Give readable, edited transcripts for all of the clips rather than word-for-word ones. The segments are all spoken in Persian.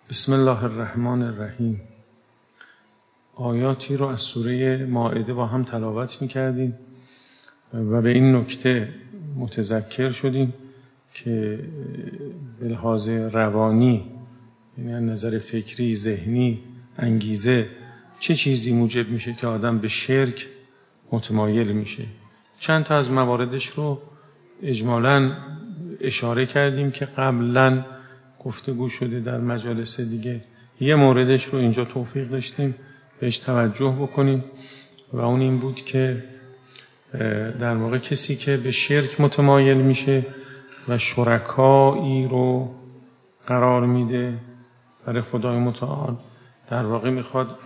بسم الله الرحمن الرحیم. آیاتی رو از سوره مائده با هم تلاوت می‌کردیم و به این نکته متذکر شدیم که به لحاظ روانی، یعنی از نظر فکری، ذهنی، انگیزه، چه چیزی موجب میشه که آدم به شرک متمایل میشه. چند تا از مواردش رو اجمالاً اشاره کردیم که قبلاً گفتگو شده در مجالس دیگه. یه موردش رو اینجا توفیق داشتیم بهش توجه بکنیم و اون این بود که در واقع کسی که به شرک متمایل میشه و شرکایی رو قرار میده برای خدای متعال، در واقع میخواد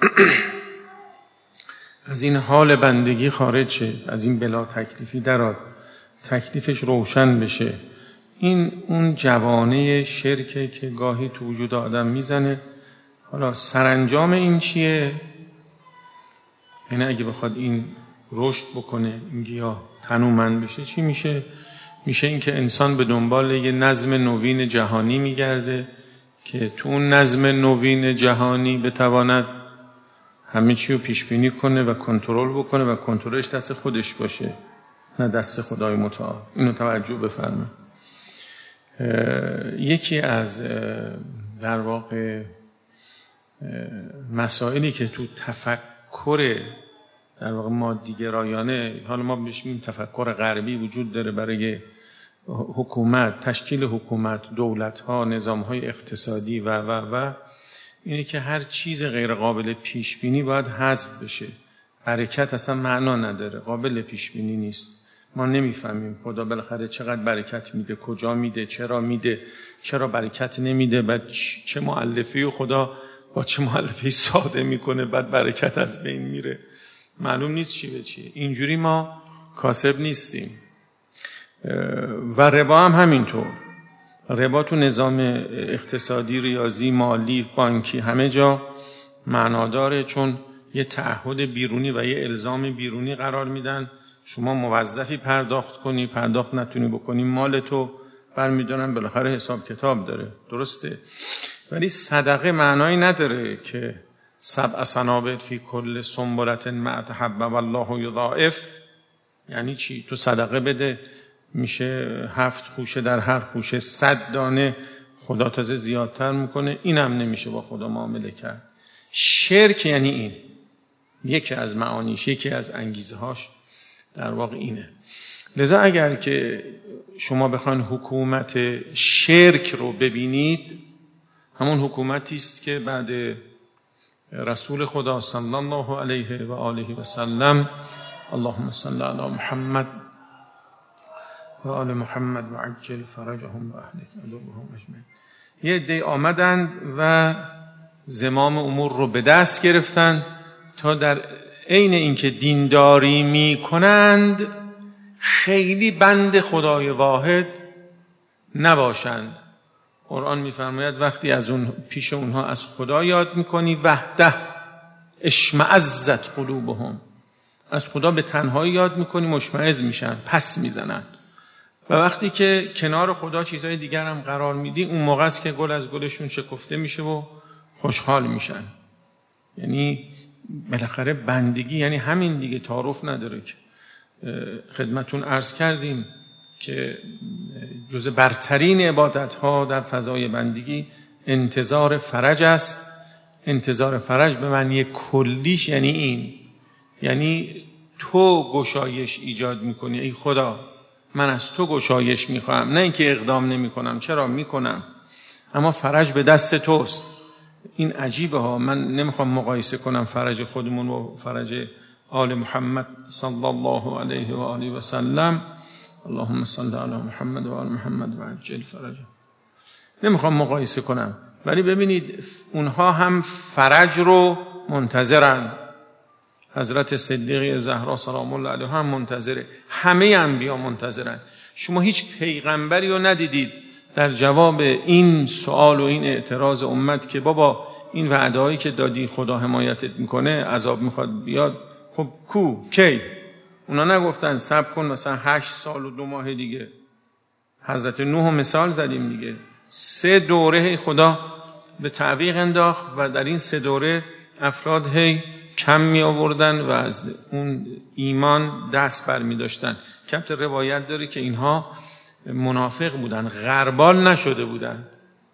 از این حال بندگی خارج شه، از این بلا تکلیفی درآد، تکلیفش روشن بشه. این اون جوانه شرکه که گاهی تو وجود آدم میزنه. حالا سرانجام این چیه؟ یعنی اگه بخواد این رشد بکنه، این گیاه تنومند بشه، چی میشه؟ میشه این که انسان به دنبال یه نظم نوین جهانی میگرده که تو اون نظم نوین جهانی بتواند همه چی رو پیش بینی کنه و کنترل بکنه و کنترلش دست خودش باشه، نه دست خدای متعال. اینو توجه بفرمایید. یکی از در واقع مسائلی که تو تفکر در واقع مادیگرایانه، حالا ما بهش میگیم تفکر غربی، وجود داره برای حکومت، تشکیل حکومت، دولت‌ها، نظام‌های اقتصادی و اینه که هر چیز غیر قابل پیش بینی باید حذف بشه. برکت اصلا معنا نداره، قابل پیش بینی نیست. ما نمیفهمیم خدا بالاخره چقدر برکت میده، کجا میده، چرا میده، چرا برکت نمیده، بعد چه مؤلفه‌ای خدا با چه مؤلفه‌ای ساده میکنه، بعد برکت از بین میره. معلوم نیست چی به چیه. اینجوری ما کاسب نیستیم. و ربا هم همینطور. ربا تو نظام اقتصادی، ریاضی، مالی، بانکی همه جا معنا داره، چون یه تعهد بیرونی و یه الزام بیرونی قرار میدن. شما موظفی پرداخت کنی، پرداخت نتونی بکنی مال تو برمیدارن، بالاخره حساب کتاب داره. درسته؟ ولی صدقه معنایی نداره که 7 سنابل فی کل سنبلة مئة حبة والله یضاعف. یعنی چی؟ تو صدقه بده، میشه 7 خوشه، در هر خوشه 100 دانه، خدا تازه زیادتر میکنه. اینم نمیشه با خدا معامله کرد. شرک یعنی این، یکی از معانیش، یکی از انگیزه هاش در واقع اینه. لذا اگر که شما بخواین حکومت شرک رو ببینید، همون حکومتی است که بعد رسول خدا صلی الله علیه و آله و سلم، اللهم صل علی محمد و آل محمد و عجل فرجهم و اهلک عدوهم اجمعین، یه عده آمدند و زمام امور رو به دست گرفتن تا در عین اینکه دینداری می کنند خیلی بند خدای واحد نباشند. قرآن میفرماید وقتی از اون پیش اونها از خدا یاد میکنی، وحده اشمئزت قلوبهم، از خدا به تنهایی یاد میکنی، مشمئز میشن، پس میزنن. و وقتی که کنار خدا چیزهای دیگر هم قرار میدی، اون موقع است که گل از گلشون شکفته میشه و خوشحال میشن. یعنی بالاخره بندگی یعنی همین دیگه، تعارف نداره. که خدمتون عرض کردیم که جز برترین عبادت‌ها در فضای بندگی انتظار فرج است. انتظار فرج به معنی کلیش یعنی این، یعنی تو گشایش ایجاد میکنی. ای خدا من از تو گشایش میخوام، نه اینکه اقدام نمیکنم. چرا میکنم؟ اما فرج به دست توست. این عجیبه ها. من نمیخوام مقایسه کنم فرج خودمون و فرج آل محمد صلی الله علیه و آله و سلم. اللهم صل علی محمد و آل محمد و عجل فرج. نمیخوام مقایسه کنم، ولی ببینید اونها هم فرج رو منتظرن. حضرت صدیقه زهرا سلام الله علیها هم منتظره. همه انبیا منتظرن. شما هیچ پیغمبری رو ندیدید در جواب این سوال و این اعتراض امت که بابا این وعده‌هایی که دادی خدا حمایتت میکنه، عذاب میخواد بیاد، خب کی؟ اونا نگفتن صبر کن مثلا 8 سال و 2 ماه دیگه. حضرت نوح مثال زدیم دیگه، 3 دوره خدا به تعویق انداخت و در این 3 دوره افراد هی کم می آوردن و از اون ایمان دست بر می داشتن. کمت روایت داره که اینها منافق بودن، غربال نشده بودن.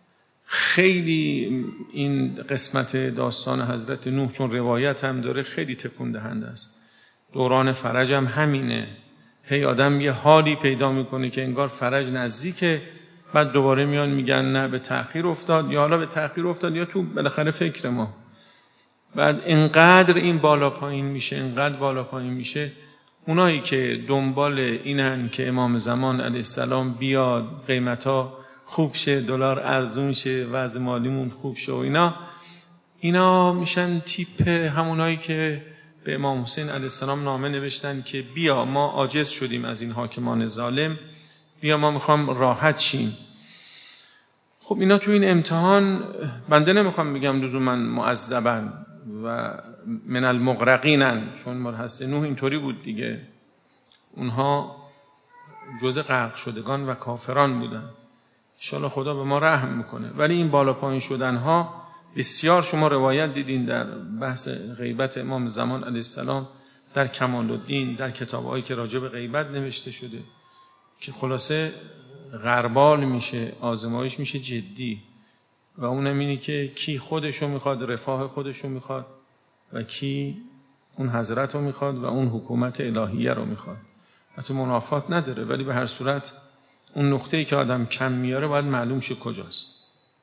خیلی این قسمت داستان حضرت نوح چون روایت هم داره خیلی تکون دهنده است. دوران فرج هم همینه، هی آدم یه حالی پیدا میکنه که انگار فرج نزدیکه، بعد دوباره میان میگن نه به تأخیر افتاد، یا حالا به تأخیر افتاد یا تو بالاخره فکر ما. بعد انقدر این بالا پایین میشه، انقدر بالا پایین میشه، اونایی که دنبال اینن که امام زمان علیه السلام بیاد، قیمتا خوب شه، دلار ارزون شه، وضع مالیمون خوب شه و اینا میشن تیپ همونایی که به امام حسین علیه السلام نامه نوشتن که بیا ما عاجز شدیم از این حاکمان ظالم، بیا ما میخوام راحت شیم. خب اینا تو این امتحان، بنده نمیخوام بگم لزوما معذبن و من المغرقینن، چون مرحله نوح اینطوری بود دیگه، اونها جزء غرق شدگان و کافران بودن. انشاءالله خدا به ما رحم میکنه. ولی این بالا پایین شدن ها بسیار، شما روایت دیدین در بحث غیبت امام زمان علیه السلام در کمال الدین، در کتاب‌هایی که راجع به غیبت نوشته شده، که خلاصه غربال میشه، آزمایش میشه جدی، و اونم اینه که کی خودشو میخواد، رفاه خودشو میخواد، و کی اون حضرت رو میخواد و اون حکومت الهیه رو میخواد. حتی منافات نداره، ولی به هر صورت اون نقطه‌ای که آدم کم میاره باید معلوم شه کجاست.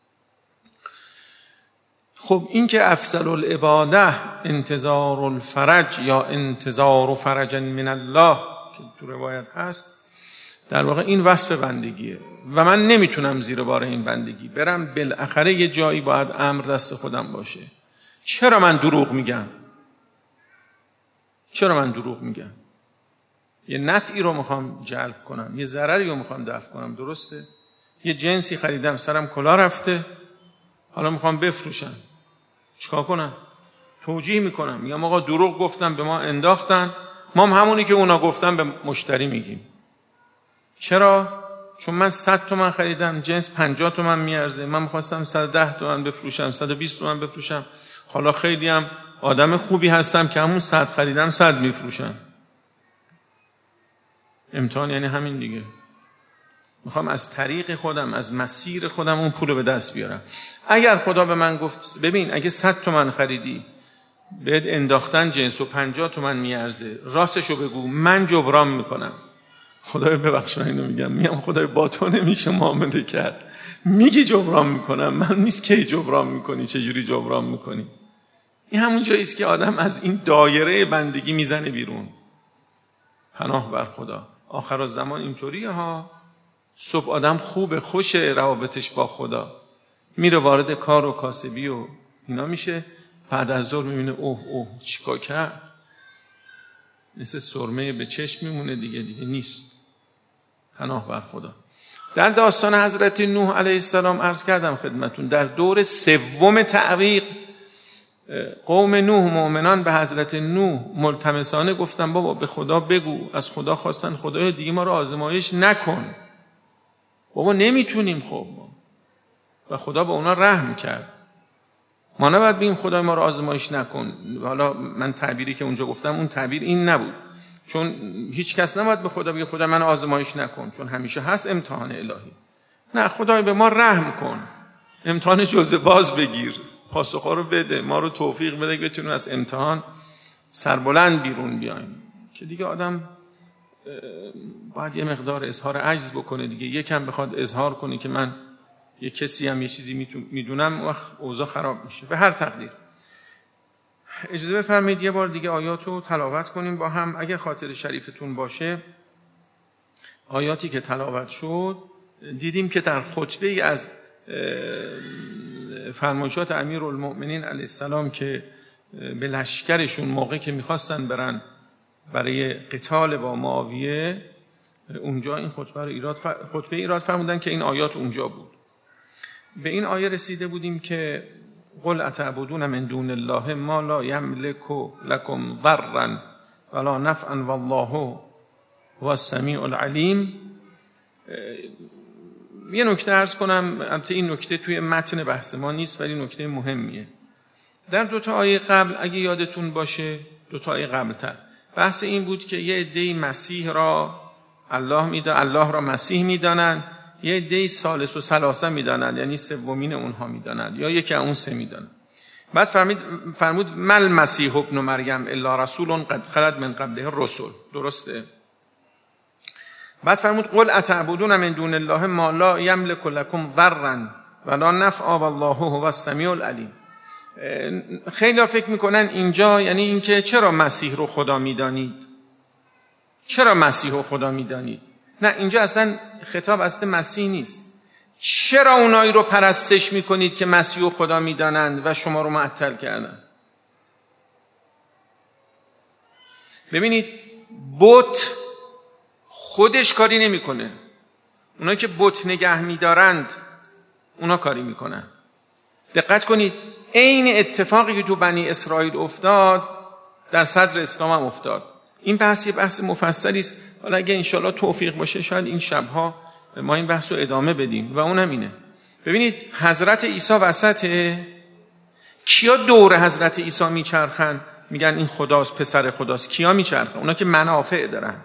خب این که افضل العباده انتظار الفرج یا انتظار فرج من الله که تو روایت هست، در واقع این وصف بندگیه و من نمیتونم زیر بار این بندگی برم. بالاخره یه جایی باید امر دست خودم باشه. چرا من دروغ میگم؟ یه نفعی رو میخوام جلب کنم، یه ضرری رو میخوام دفع کنم، درسته؟ یه جنسی خریدم، سرم کلا رفته، حالا میخوام بفروشم، چیکار کنم؟ توجیه میکنم، میگم آقا دروغ گفتم، به ما انداختن، ما هم همونی که اونا گفتن به مشتری میگیم. چرا؟ چون من 100 تومن خریدم، جنس 50 تومن میارزه، من میخواستم 110 تومن بفروشم، 120 تومن بفروشم، حالا خیلی هم آدم خوبی هستم که همون 100 خریدم 100 میفروشم. امتحان یعنی همین دیگه. میخوام از طریق خودم، از مسیر خودم اون پول رو به dast بیارم. اگر خدا به من گفت ببین اگه 100 تومن خریدی بهت انداختن جنس و 50 تومن میارزه، راستشو بگو، من جبران میکنم. خدای ببخش اینو میگم خدای با تو نمیشه معامله کرد. میگی جبران میکنم، من نیست کی جبران میکنی، چجوری جبران میکنی؟ این همون جاییست که آدم از این دایره بندگی میزنه بیرون. پناه بر خدا. آخر الزمان اینطوریه ها. صبح آدم خوبه، خوشه روابطش با خدا، میره وارد کار و کاسبی و اینا میشه، بعد از ظهر میبینه اوه چیکار کرد، مثل سرمه به چشم میمونه دیگه نیست. پناه بر خدا. در داستان حضرت نوح علیه السلام عرض کردم خدمتون، در دور 3 تعویق قوم نوح، مؤمنان به حضرت نوح ملتمسانه گفتن بابا به خدا بگو، از خدا خواستن خدای دیگه ما رو آزمایش نکن، بابا نمیتونیم. خب و خدا به اونا رحم کرد. ما نباید بگیم خدای ما رو آزمایش نکن. حالا من تعبیری که اونجا گفتم اون تعبیر این نبود، چون هیچ کس نباید به خدا بگه خدا من آزمایش نکن، چون همیشه هست امتحان الهی. نه، خدای به ما رحم کن، امتحان جزء باز بگیر، پاسخا رو بده، ما رو توفیق بده که بتونیم از امتحان سربلند بیرون بیایم. که دیگه آدم باید یه مقدار اظهار عجز بکنه دیگه، یکم بخواد اظهار کنه که من یه کسی هم یه چیزی میدونم، وقت اوضاع خراب میشه. به هر تقدیر اجازه بفرمایید یه بار دیگه آیاتو تلاوت کنیم با هم. اگر خاطر شریفتون باشه، آیاتی که تلاوت شد دیدیم که در خطبه از فرمایشات امیرالمؤمنین علیه السلام که به لشکرشون موقع که میخواستن برن برای قتال با معاویه، اونجا این خطبه ایراد فرمودن که این آیات اونجا بود. به این آیه رسیده بودیم که قل اتعبدون من دون الله ما لا یملک لکم ضرا ولا نفعا والله هو السمیع العلیم. یه نکته عرض کنم، البته این نکته توی متن بحث ما نیست ولی نکته مهمیه. در 2 آیه قبل اگه یادتون باشه، 2 آیه قبلتر بحث این بود که یه عده‌ای مسیح را الله را مسیح میدانند، یه عده‌ای ثالث و ثلاثه میدانند، یعنی سومین اونها میدانند یا یکی اون سه میدانند. بعد فرمود مل مسیح ابن مریم الا رسول قد خلت من قبله الرسل. درسته؟ بعد فرمود قل اتعبدون من دون الله ما لا یملک لکم ضرا ولا نفعا والله هو السمیع العلیم. خیلی فکر میکنن اینجا یعنی اینکه چرا مسیح رو خدا میدانید؟ چرا مسیح رو خدا میدانید؟ نه، اینجا اصلا خطاب اصلا مسیح نیست. چرا اونایی رو پرستش میکنید که مسیح رو خدا میدانند و شما رو معطل کردن؟ ببینید، بت خودش کاری نمیکنه، اونایی که بت نگه میدارند اونا کاری میکنن. دقت کنید، عین اتفاقی که تو بنی اسرائیل افتاد در صدر اسلام هم افتاد. این بحث یه بحث مفصلی است، حالا اگه انشالله توفیق باشه شاید این شبها ما این بحث رو ادامه بدیم و اونم اینه. ببینید حضرت عیسی وسطه، کیا دور حضرت عیسی میچرخن میگن این خداست، پسر خداست؟ کیا میچرخن؟ اونا که منافع دارن.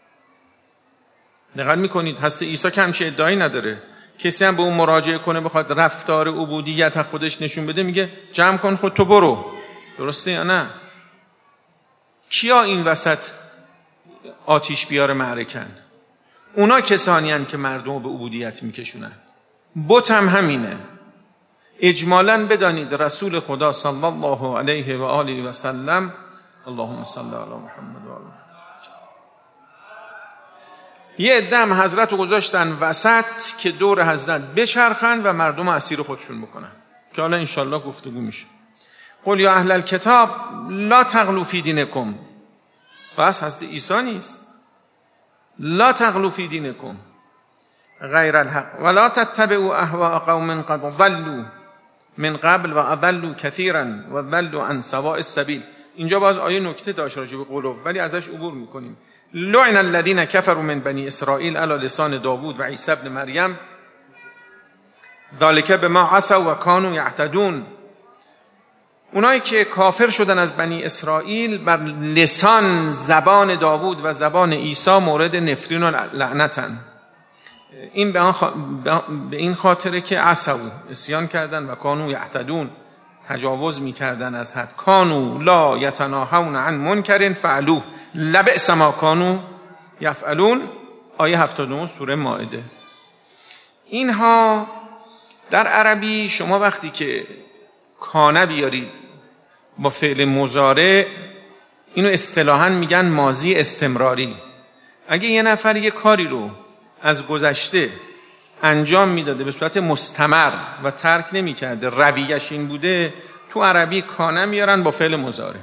دقت میکنید حضرت عیسی که همچه ادعایی نداره. کسی هم به اون مراجعه کنه بخواد رفتار عبودیت خودش نشون بده میگه جمع کن خود تو برو. درسته یا نه؟ کیا این وسط آتیش بیار معرکن؟ اونا کسانی هستند که مردم رو به عبودیت میکشونن. بت هم همینه. اجمالاً بدانید رسول خدا صلی الله علیه و آله و سلم، اللهم صل علی محمد و آله، یه عده‌ام حضرت رو گذاشتن وسط که دور حضرت بچرخن و مردم اسیر خودشون بکنن، که حالا انشالله گفتگو میشه. قل یا اهل الکتاب لا تغلوا فی دینکم. بس حضرت عیسی نیست. لا تغلوا فی دینکم غیر الحق ولا تتبعوا اهواء قوم قد ضلوا من قبل و اضلوا كثيرا و ضلوا عن سواء السبیل. اینجا باز آیه نکته داشت راجع به قلوب ولی ازش عبور میکنیم. لعن الذين كفروا من بني اسرائیل علی لسان داوود و عیسی ابن مریم ذلك بما عصوا و كانوا يعتدون. اونایی که کافر شدن از بنی اسرائیل بر لسان زبان داوود و زبان عیسی مورد نفرین و لعنتن. این به این خاطره که عصوا، عصیان کردن، و کانوا یعتدون، تجاوز میکردن از حد. کانوا لا یتناهون عن منکر فعلوه لبئس ما کانوا یفعلون. آیه 79 سوره مائده. اینها در عربی شما وقتی که کانه بیارید با فعل مضارع، اینو اصطلاحاً میگن ماضی استمراری. اگه یه نفر یه کاری رو از گذشته انجام میداده به صورت مستمر و ترک نمیکرده، رویش این بوده، تو عربی کانه میارن با فعل مضارع.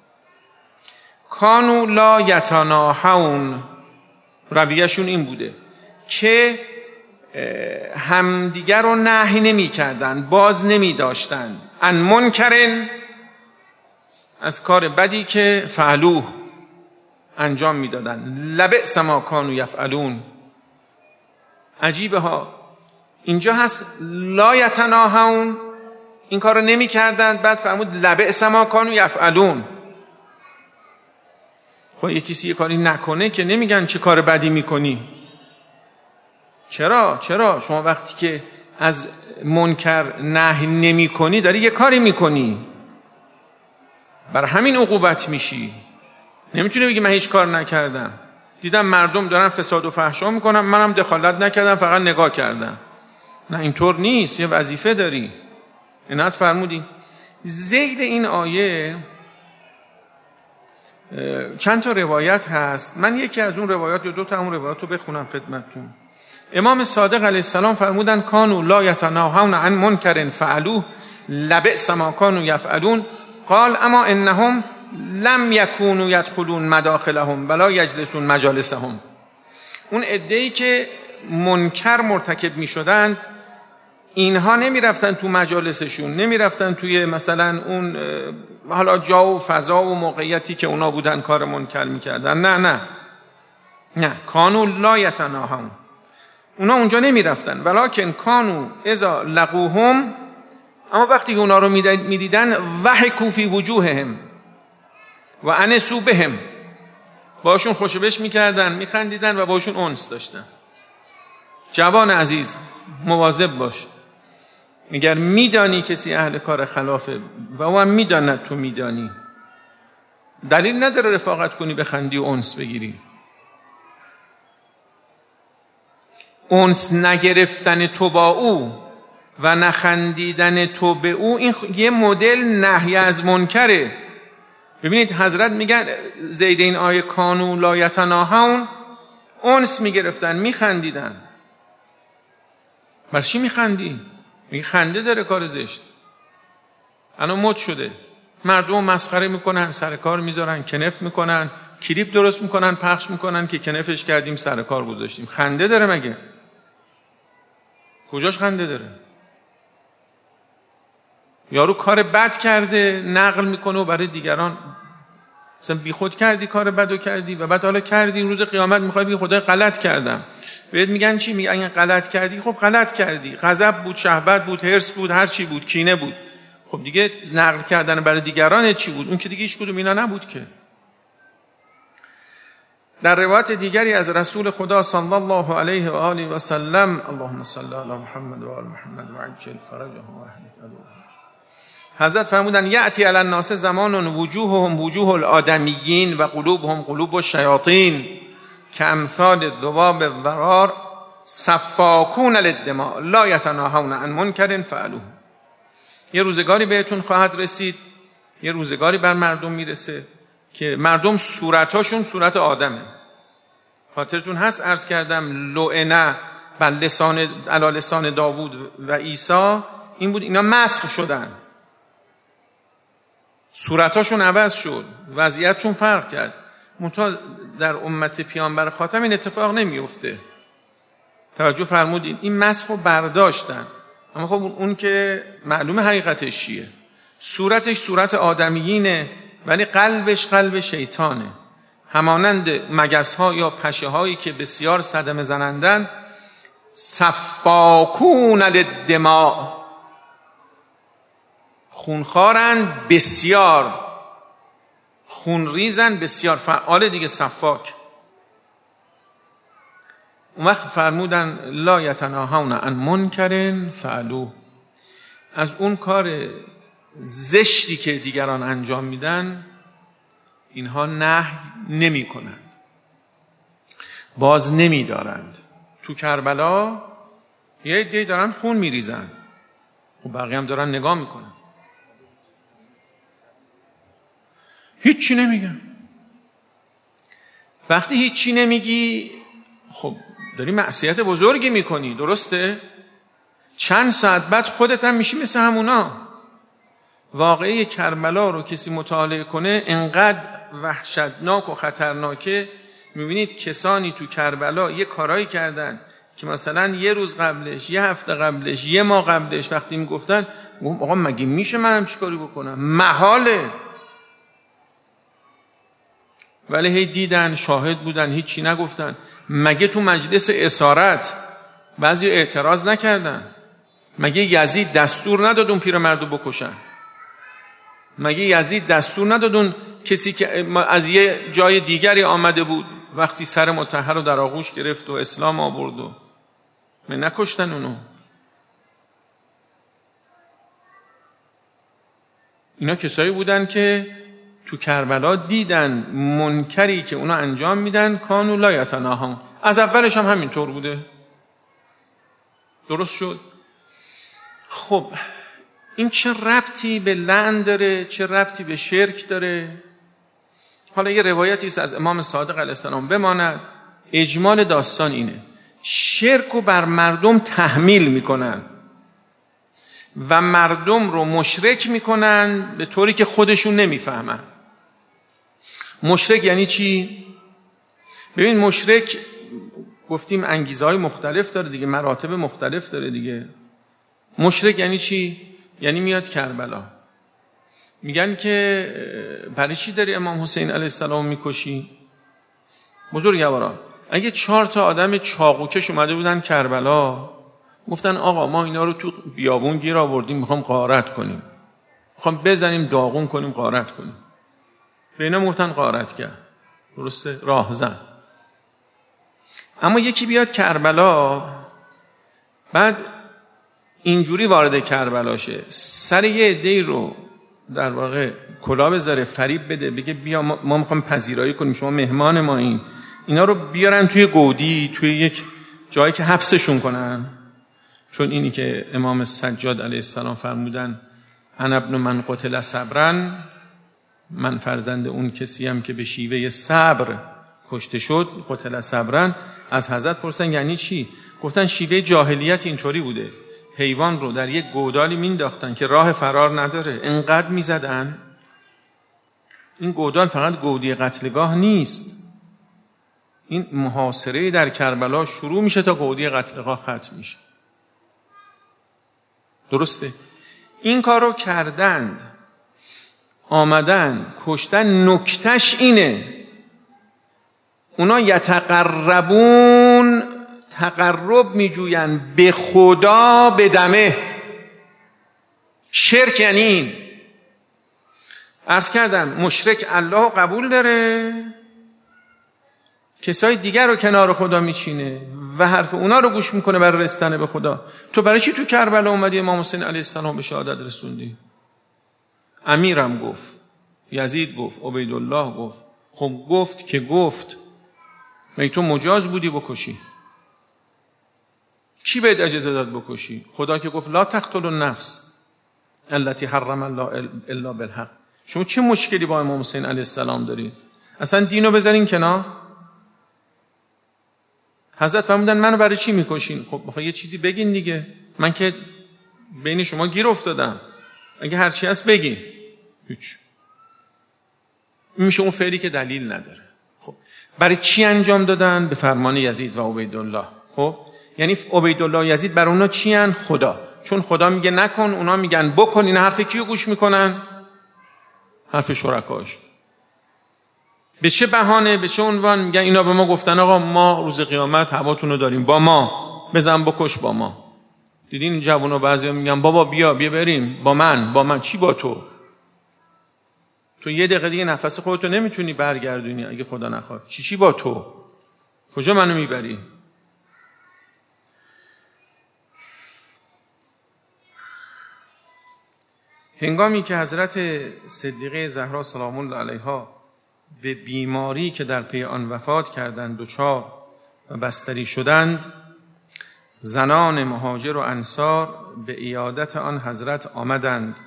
کانوا لا یتناهون، رویشون این بوده که همدیگر رو نهی نمی کردن، باز نمی داشتن، ان منکرن، از کار بدی که فعلوه انجام می دادن. لبئس ما کانوا یفعلون. عجیبه ها، اینجا هست لا یتناهون، این کار رو نمی کردن، بعد فرمود لبئس ما کانوا یفعلون. خب یه کسی یه کاری نکنه که نمیگن چه کار بدی میکنی. چرا شما وقتی که از منکر نهی نمی کنی داری یه کاری میکنی، بر همین عقوبت میشی. نمیتونی بگی من هیچ کار نکردم، دیدم مردم دارن فساد و فحشا میکنن منم دخالت نکردم فقط نگاه کردم. نه اینطور نیست، یه وظیفه داری. عنایت فرمودین. ذیل این آیه چند تا روایت هست، من یکی از اون روایات یا 2 تا اون روایات رو بخونم خدمتتون. امام صادق علیه السلام فرمودن کانوا لا یتناهون عن منکر فعلوه لبئس ما کانوا یفعلون. قال اما انهم لم یکونوا یدخلون مداخلهم ولا یجلسون مجالسهم. اون عده‌ای که منکر مرتکب میشدند اینها نمیرفتن تو مجالسشون، نمیرفتن توی مثلا اون حالا جا و فضا و موقعیتی که اونا بودن کار منکر میکردن. نه کانوا لا یتناهون. اونا اونجا نمی رفتن. ولکن کانوا اذا لقوهم، اما وقتی که اونا رو می دیدن ضحکوا فی وجوههم و انسوا بهم، باشون خوشبش می کردن، می خندیدن و باشون انس داشتن. جوان عزیز مواظب باش، اگر میدانی کسی اهل کار خلافه و او هم میداند تو میدانی، دلیل نداره رفاقت کنی، بخندی و انس بگیری. انس نگرفتن تو با او و نخندیدن تو به او، این یه مدل نهی از منکره. ببینید حضرت میگن زید این آیه کانوا لا یتناهون، انس میگرفتن میخندیدن. برای چی میخندی؟ میگه خنده داره کار زشت. الان مد شده، مردم مسخره میکنن، سر کار میذارن، کنف میکنن، کلیپ درست میکنن، پخش میکنن که کنفش کردیم سر کار گذاشتیم. خنده داره مگه؟ کجاش خنده داره؟ یارو کار بد کرده نقل میکنه و برای دیگران، مثلا بی خود کردی کار بدو کردی و بعد حالا کردی، روز قیامت میخوای بگی خدای غلط کردم. بهت میگن چی؟ میگن اگه غلط کردی، خب غلط کردی، غضب بود، شهوت بود، حرص بود، هر چی بود، کینه بود. خب دیگه نقل کردن برای دیگران چی بود؟ اون که دیگه هیچ کدوم اینا نبود که. در روایت دیگری از رسول خدا صلی الله علیه و آله و سلم، اللهم صل علی محمد و آل محمد و عجل فرجهم و اهلک عدوهم، حضرت فرمودن یأتی علی الناس زمان وجوههم وجوه الآدمیین و قلوبهم قلوب الشیاطین کامثال الذباب الضرار سفاکون للدماء لا یتناهون عن منکر فعلوه. یه روزگاری بهتون خواهد رسید، یه روزگاری بر مردم میرسه که مردم صورتاشون صورت آدمه. خاطرتون هست عرض کردم لعنه بر علی لسان داوود و عیسی این بود، اینا مسخ شدن، صورتاشون عوض شد، وضعیتشون فرق کرد. منتها در امت پیامبر خاتم این اتفاق نمیفته. توجه فرمودین؟ این مسخ رو برداشتن، اما خب اون که معلومه حقیقتش چیه. صورتش صورت آدمیینه ولی قلبش قلب شیطانه، همانند مگس‌ها یا پشه‌هایی که بسیار صدمه زنندن. سفاکون للدماء، خونخوارن، بسیار خونریزن، بسیار فعال دیگه، سفاک. اون وقت فرمودن لا یتناهون عن منکر فعلوه، از اون کار زشتی که دیگران انجام میدن اینها نهی نمی کنند، باز نمی دارند. تو کربلا یه عده‌ای دارن خون میریزن، و بقیه هم دارن نگاه میکنن، هیچی نمیگن. وقتی هیچی نمیگی خب داری معصیت بزرگی میکنی، درسته؟ چند ساعت بعد خودت هم میشی مثل همونا. واقعه کربلا رو کسی مطالعه کنه انقدر وحشتناک و خطرناکه. میبینید کسانی تو کربلا یه کارایی کردن که مثلا یه روز قبلش، یه هفته قبلش، یه ماه قبلش وقتی میگفتن آقا مگه میشه منم چیکاری بکنم، محاله، ولی هی دیدن، شاهد بودن، هیچی نگفتن. مگه تو مجلس اسارت بعضی اعتراض نکردن؟ مگه یزید دستور نداد اون پیرمردو بکشن؟ مگه یزید دستور نداد اون کسی که از یه جای دیگری آمده بود وقتی سر مطهر رو در آغوش گرفت و اسلام آورد و نکشتن اونو؟ اینا کسایی بودن که تو کربلا دیدن منکری که اونا انجام میدن، کانوا لا یتناهون. از اولش هم همینطور بوده. درست شد؟ خب این چه ربطی به لعن داره؟ چه ربطی به شرک داره؟ حالا یه روایتی است از امام صادق علیه السلام بماند. اجمال داستان اینه: شرک رو بر مردم تحمیل میکنن و مردم رو مشرک میکنن به طوری که خودشون نمیفهمن. مشرک یعنی چی؟ ببین مشرک گفتیم انگیزه های مختلف داره دیگه، مراتب مختلف داره دیگه. مشرک یعنی چی؟ یعنی میاد کربلا میگن که برای چی داری امام حسین علیه السلام میکشی؟ بزرگواران اگه 4 تا آدم چاقوکش اومده بودن کربلا، گفتن آقا ما اینا رو تو بیابون گیر آوردیم، میخوام غارت کنیم، میخوام بزنیم داغون کنیم غارت کنیم، به اینا گفتن غارت کرد، درسته، راهزن. اما یکی بیاد کربلا، بعد اینجوری وارد کربلا شه، سر یه عده‌ای رو در واقع کلا بذاره، فریب بده، بگه بیا ما میخوام پذیرایی کنیم، شما مهمان ما این، اینا رو بیارن توی گودی، توی یک جایی که حبسشون کنن. چون اینی که امام سجاد علیه السلام فرمودن انا ابن من قتل صبرا، من فرزند اون کسیم که به شیوه صبر کشته شد، قتل صبرا. از حضرت پرسن یعنی چی؟ گفتن شیوه جاهلیت اینطوری بوده، حیوان رو در یک گودالی مینداختن که راه فرار نداره، انقدر میزدن. این گودال فقط گودی قتلگاه نیست، این محاصره در کربلا شروع میشه تا گودی قتلگاه ختم میشه. درسته؟ این کار رو کردند، آمدن کشتن. نکتش اینه اونا یتقربون، تقرب میجوین به خدا به دمه. شرک یعنی این. عرض کردم مشرک الله قبول داره، کسای دیگر رو کنار خدا میچینه و حرف اونا رو گوش میکنه برای رسیدن به خدا. تو برای چی تو کربلا اومدی امام حسین علیه السلام به شهادت رسوندی؟ امیرم گفت، یزید گفت، عبیدالله گفت. خب گفت که گفت، مگه تو مجاز بودی بکشی؟ کی بهت اجازه داد بکشی؟ خدا که گفت لا تقتلوا النفس التي حرم الله الا بالحق. شما چه مشکلی با امام حسین علیه السلام داری؟ اصلا دینو بذارین کنار. حضرت فرمودن منو برای چی میکشین؟ خب یه چیزی بگین دیگه، من که بین شما گیر افتادم، اگه هرچی هست بگین. هیچ. این میشه اون فعلی که دلیل نداره. خب برای چی انجام دادن؟ به فرمان یزید و عبیدالله. خب یعنی عبیدالله و یزید برای اونا چی ان؟ خدا. چون خدا میگه نکن، اونا میگن بکن. این حرف کیو گوش میکنن؟ حرف شرکاش. به چه بهانه، به چه عنوان میگن اینا به ما گفتن آقا ما روز قیامت هواتون رو داریم، با ما بزن بکش با ما. دیدین این جوونا بعضیا میگن بابا بیا بریم با من. چی با تو؟ تو یه دقیقه دیگه نفس خودتو نمیتونی برگردونی اگه خدا نخواد. چی با تو؟ کجا منو میبری؟ هنگامی که حضرت صدیقه زهرا سلام الله علیها به بیماری که در پی آن وفات کردند دچار و بستری شدند، زنان مهاجر و انصار به عیادت آن حضرت آمدند.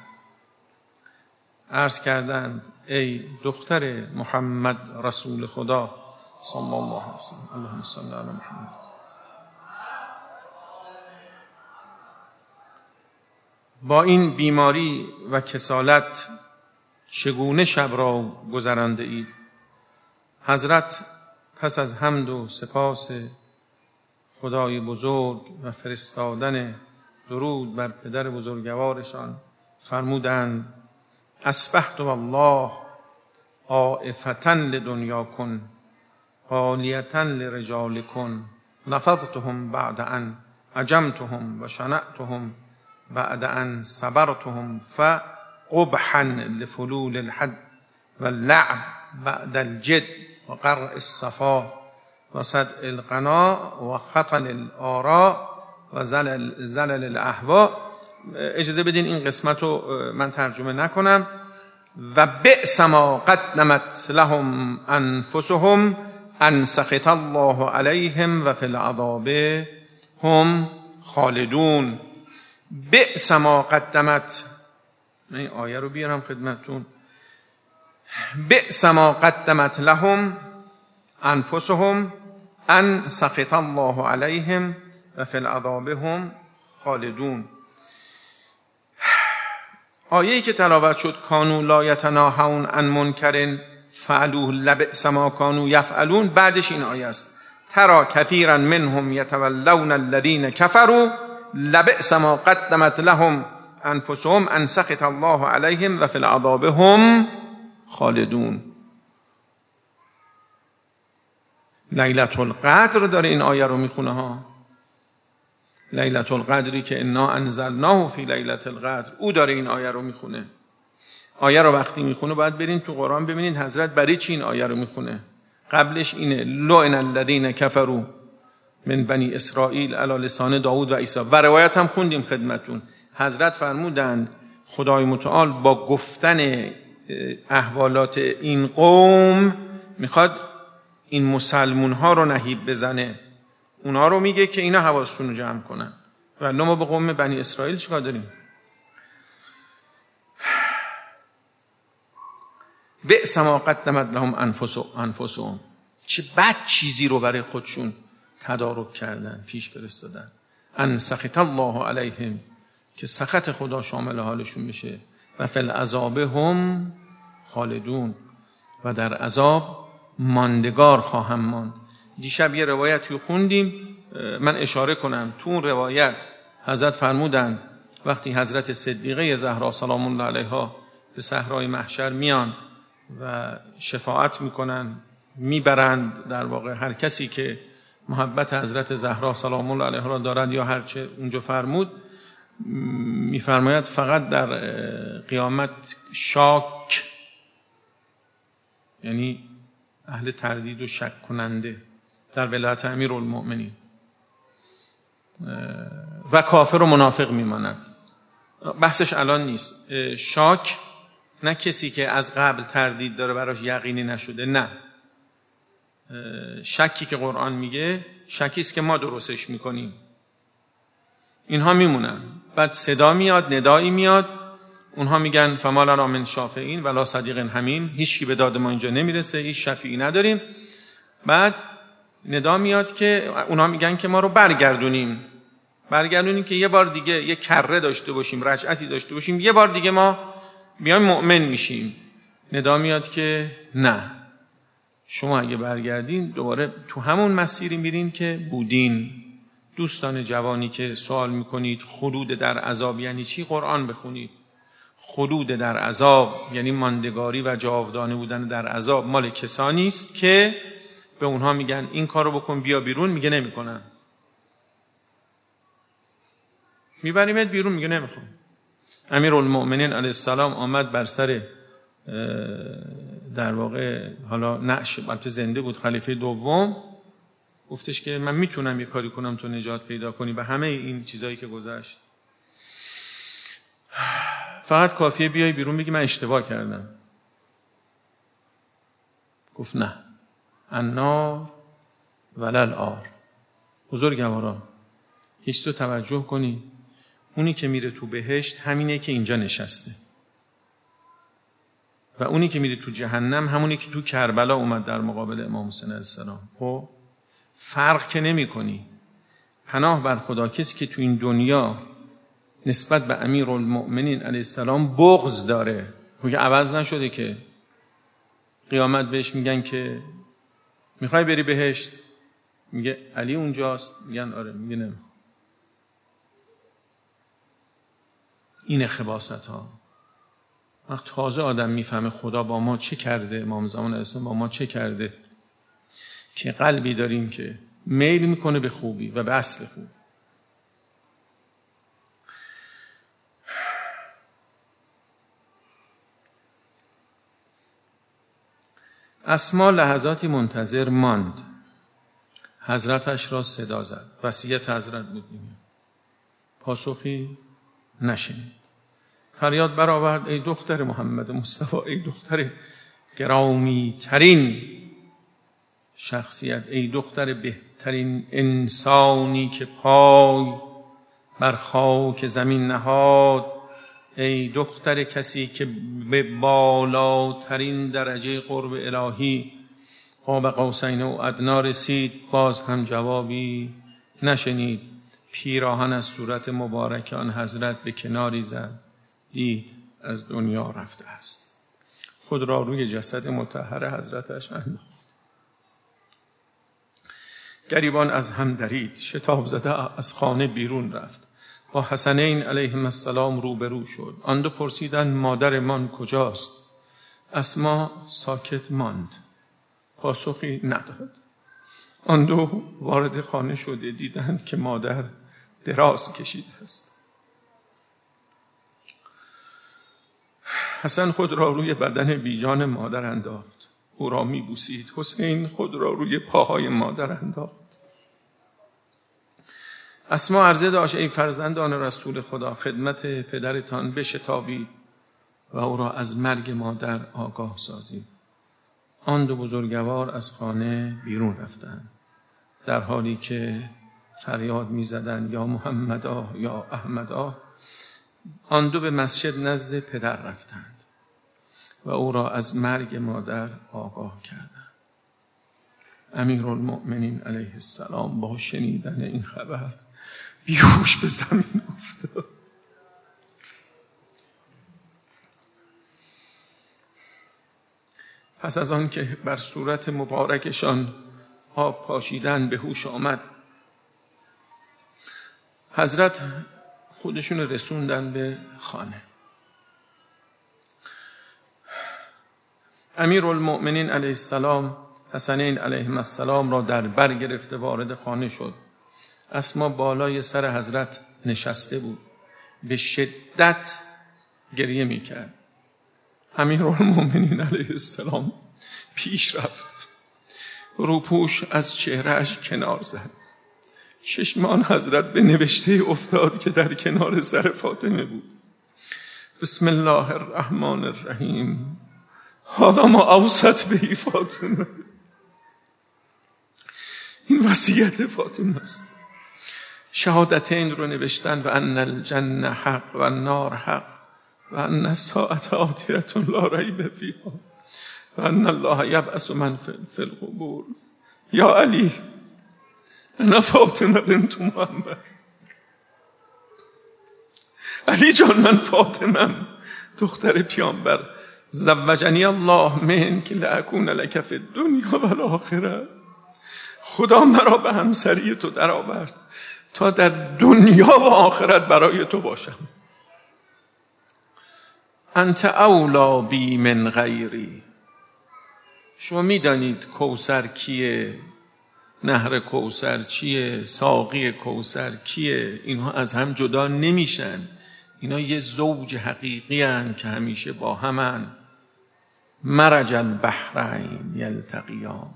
عرض کردند ای دختر محمد رسول خدا صلی الله علیه وسلم، اللهم صل علی محمد، با این بیماری و کسالت چگونه شب را گذرانده اید؟ حضرت پس از حمد و سپاس خدای بزرگ و فرستادن درود بر پدر بزرگوارشان فرمودند اصبحت والله عائفة لدنیاکن غالیة لرجالکن نفضتهم بعد ان عجمتهم و شنعتهم بعد ان صبرتهم فقبحا لفلول الحد واللعب بعد الجد وقرع الصفا وصدع القناع وخطل الآراء و زلل الاهواء. اجازه بدین این قسمت رو من ترجمه نکنم. و بئس ما قدمت لهم انفسهم ان سخط الله علیهم و فی العذاب هم خالدون. بئس ما قدمت، من این آیه رو بیارم خدمتتون. بئس ما قدمت لهم انفسهم ان سخط الله علیهم و فی العذاب هم خالدون. آیه‌ای که تلاوت شد کانوا لا یتناهون عن منکر فعلوه لبئس ما کانوا یفعلون، بعدش این آیه است ترى کثیرا منهم یتولون الذین کفروا لبئس ما قدمت لهم انفسهم ان سخط الله علیهم و فی العذاب هم خالدون. لیلة القدر داره این آیه رو میخونه ها. لیلة القدری که انا انزلناه فی لیلة القدر، او داره این آیه رو میخونه. آیه رو وقتی میخونه باید برین تو قرآن ببینید حضرت برای چی این آیه رو میخونه. قبلش اینه لعن الذین کفروا من بنی اسرائیل علی لسان داوود و عیسی، و روایت هم خوندیم خدمتون. حضرت فرمودند خدای متعال با گفتن احوالات این قوم میخواد این مسلمون ها رو نهیب بزنه، اونا رو میگه که اینا حواسشون رو جمع کنن. و ما به قوم بنی اسرائیل چیکار داریم؟ بئس ما قدمت لهم انفسهم، چه بد چیزی رو برای خودشون تدارک کردن، پیش فرستادن. ان سخط الله علیهم، که سخط خدا شامل حالشون بشه. و فی العذاب هم خالدون، و در عذاب ماندگار خواهم ماند. دیشب یه روایتی خوندیم، من اشاره کنم. تو اون روایت حضرت فرمودن وقتی حضرت صدیقه زهرا سلام الله علیها به صحرای محشر میان و شفاعت میکنن، میبرند در واقع هر کسی که محبت حضرت زهرا سلام الله علیها را دارد یا هرچه اونجا فرمود، میفرماید فقط در قیامت شاک، یعنی اهل تردید و شک کننده در ولایت امیرالمؤمنین، و کافر و منافق میماند. بحثش الان نیست. شاک نه کسی که از قبل تردید داره براش یقینی نشده، نه. شکی که قرآن میگه شکی است که ما درستش میکنیم. اینها میمونن. بعد صدا میاد، ندایی میاد، اونها میگن فما لنا من شافعین ولا صدیق حمیم، هیچ کی به داد ما اینجا نمیرسه، هیچ شفیعی نداریم. بعد ندا میاد که اونها میگن که ما رو برگردونیم که یه بار دیگه یه کره داشته باشیم، رجعتی داشته باشیم، یه بار دیگه ما بیایم مؤمن میشیم. ندا میاد که نه، شما اگه برگردین دوباره تو همون مسیری میرین که بودین. دوستان جوانی که سوال میکنید خلود در عذاب یعنی چی، قرآن بخونید. خلود در عذاب یعنی ماندگاری و جاودانه بودن در عذاب مال کسانی است که به اونها میگن این کارو بکن بیا بیرون، میگه نمیکنم. میبریمت بیرون، میگه نمیخوام. امیرالمؤمنین علیه السلام آمد بر سر در واقع حالا نعش، البته زنده بود، خلیفه دوم، گفتش که من میتونم یه کاری کنم تو نجات پیدا کنی به همه این چیزایی که گذشت، فقط کافیه بیای بیرون بگی من اشتباه کردم. گفت نه، النار ولل آر. بزرگواران هیچ تو توجه کنی، اونی که میره تو بهشت همینه که اینجا نشسته، و اونی که میره تو جهنم همونی که تو کربلا اومد در مقابل امام حسین علیه السلام. خب فرق که نمی کنی. پناه بر خدا، کسی که تو این دنیا نسبت به امیرالمؤمنین علیه السلام بغض داره، میگه عوض نشده که قیامت بهش میگن که میخوای بری بهشت، میگه علی اونجاست، میگن آره، میگه نه. این خباثت ها وقت تازه آدم میفهمه خدا با ما چه کرده، امام زمان علیه السلام با ما چه کرده، که قلبی داریم که میل میکنه به خوبی و به اصل خوب. اسما لحظاتی منتظر ماند، حضرتش را صدا زد. وصیت حضرت بود دیگه. پاسخی نشنید. فریاد برآورد ای دختر محمد مصطفی، ای دختر گرامی ترین شخصیت، ای دختر بهترین انسانی که پای بر خاک زمین نهاد، ای دختر کسی که به بالاترین درجه قرب الهی قاب قوسین و ادنی رسید. باز هم جوابی نشنید. پیراهن از صورت مبارک آن حضرت به کناری زد، دید از دنیا رفته است. خود را روی جسد مطهر حضرتش انداخت. گریبان از هم درید، شتاب زده از خانه بیرون رفت. با حسنین علیهم السلام روبرو شد. آن دو پرسیدند مادرمان کجاست؟ اسما ساکت ماند، پاسخی نداد. آن دو وارد خانه شده دیدند که مادر دراز کشیده است. حسن خود را روی بدن بیجان مادر انداخت، او را می‌بوسید. حسین خود را روی پاهای مادر انداخت. اسما عرضه داشت: ای فرزندان رسول خدا، خدمت پدرتان بشتابید و او را از مرگ مادر آگاه سازید. آن دو بزرگوار از خانه بیرون رفتند در حالی که فریاد می‌زدند یا محمدا یا احمدا. آن دو به مسجد نزد پدر رفتند و او را از مرگ مادر آگاه کردند. امیرالمؤمنین علیه السلام با شنیدن این خبر بیهوش به زمین افتاد. پس از آن که بر صورت مبارکشان آب پاشیدن به هوش آمد، حضرت خودشون رسوندن به خانه. امیرالمؤمنین علیه السلام حسنین علیهم السلام را در بر گرفته وارد خانه شد. اسما بالای سر حضرت نشسته بود، به شدت گریه میکرد. امیرالمؤمنین علیه السلام پیش رفت، روپوش از چهرهش کنار زد. چشمان حضرت به نوشته افتاد که در کنار سر فاطمه بود: بسم الله الرحمن الرحیم، هذا ما اوصت به فاطمه. این وصیت فاطمه است. شهادتین رو نوشتن: و ان الجنه حق و النار حق و ان الساعة آتیة لا ریب فیها و ان الله یبعث من فی القبور. یا علی، انا فاطمه بنت محمد. علی جان، من فاطمه‌ام، دختر پیامبر. زوجنی الله منک لاکون لک فی الدنیا و الاخره. خدا مرا به همسری تو در آورد تا در دنیا و آخرت برای تو باشم. انت اولا بی من غیری. شما میدانید کوثر کیه، نهر کوثر چیه، ساقی کوثر کیه. اینها از هم جدا نمیشن. اینا یه زوج حقیقی هن که همیشه با همن. مرج البحرین یلتقیان.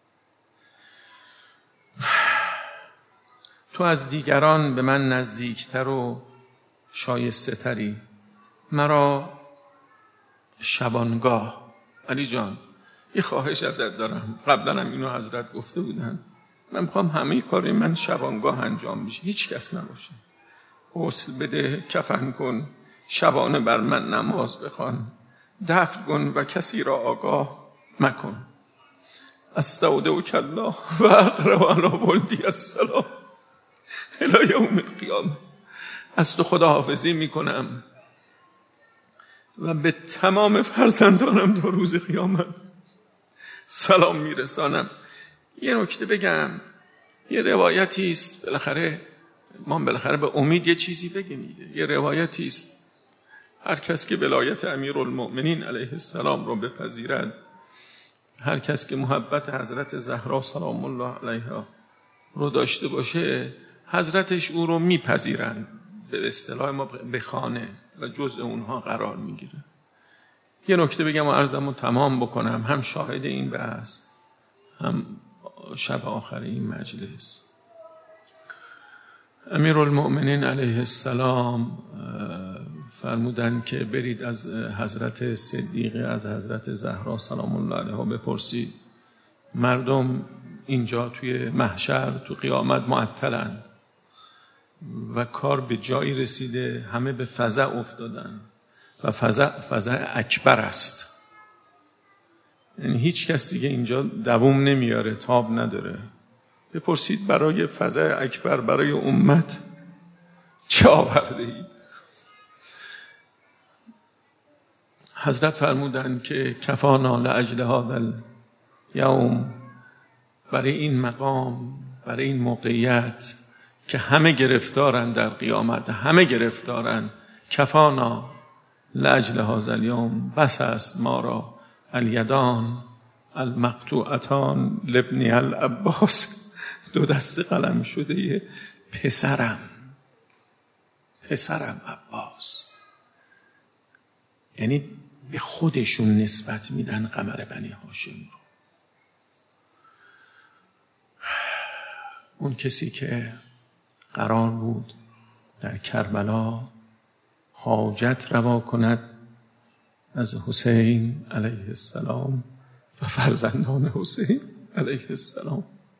تو از دیگران به من نزدیکتر و شایسته تری. مرا شبانگاه. علی جان، یه خواهش ازت دارم. قبلا هم اینو حضرت گفته بودن. من میخوام همه کاری من شبانگاه انجام بشه، هیچ کس نباشه. غسل بده، کفن کن، شبانه بر من نماز بخوان، دفن کن و کسی را آگاه مکن. استودعک الله و اقرب علی ولدی السلام الی یوم القیامه. از تو خداحافظی میکنم و به تمام فرزندانم تا روز قیامت سلام میرسانم. یه نکته بگم، یه روایتی است، بالاخره به امید یه چیزی بگیم. یه روایتی است، هر کس که ولایت امیرالمؤمنین علیه السلام رو بپذیرد، هر کس که محبت حضرت زهرا سلام الله علیها رو داشته باشه، حضرتش او رو میپذیرند. به اصطلاح ما به خانه و جزء اونها قرار میگیره. یه نکته بگم و عرضمو تمام بکنم، هم شاهد این بحث هم شب آخر این مجلس. امیرالمؤمنین علیه السلام فرمودن که برید از حضرت صدیقه، از حضرت زهرا سلام الله علیها بپرسید. مردم اینجا توی محشر، تو قیامت معطلند و کار به جایی رسیده، همه به فزع افتادن و فزع اکبر است. یعنی هیچ کس دیگه اینجا دوام نمیاره، تاب نداره. بپرسید برای فزع اکبر، برای امت چه آورده اید؟ حضرت فرمودن که کفانا لاجل هذا الیوم، برای این مقام، برای این موقعیت که همه گرفتارن در قیامت، همه گرفتارن، کفانا لاجل هذا الیوم، بس است ما را الیدان المقطوعتان لابن العباس، 2 دسته قلم شده پسرم عباس. یعنی به خودشون نسبت میدن قمر بنی هاشم رو. اون کسی که قرار بود در کربلا حاجت روا کند از حسین علیه السلام و فرزندان حسین علیه السلام،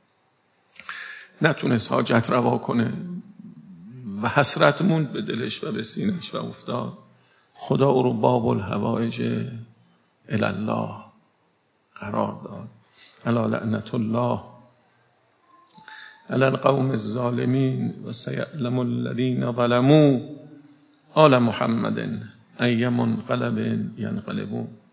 نتونست حاجت روا کنه و حسرت موند به دلش و به سینش و افتاد. خدا او رو باب الحوائج الی الله قرار داد. الا لعنت الله علی القوم الظالمین و سیعلم الذین ظلموا آل محمد ای منقلب ینقلبون.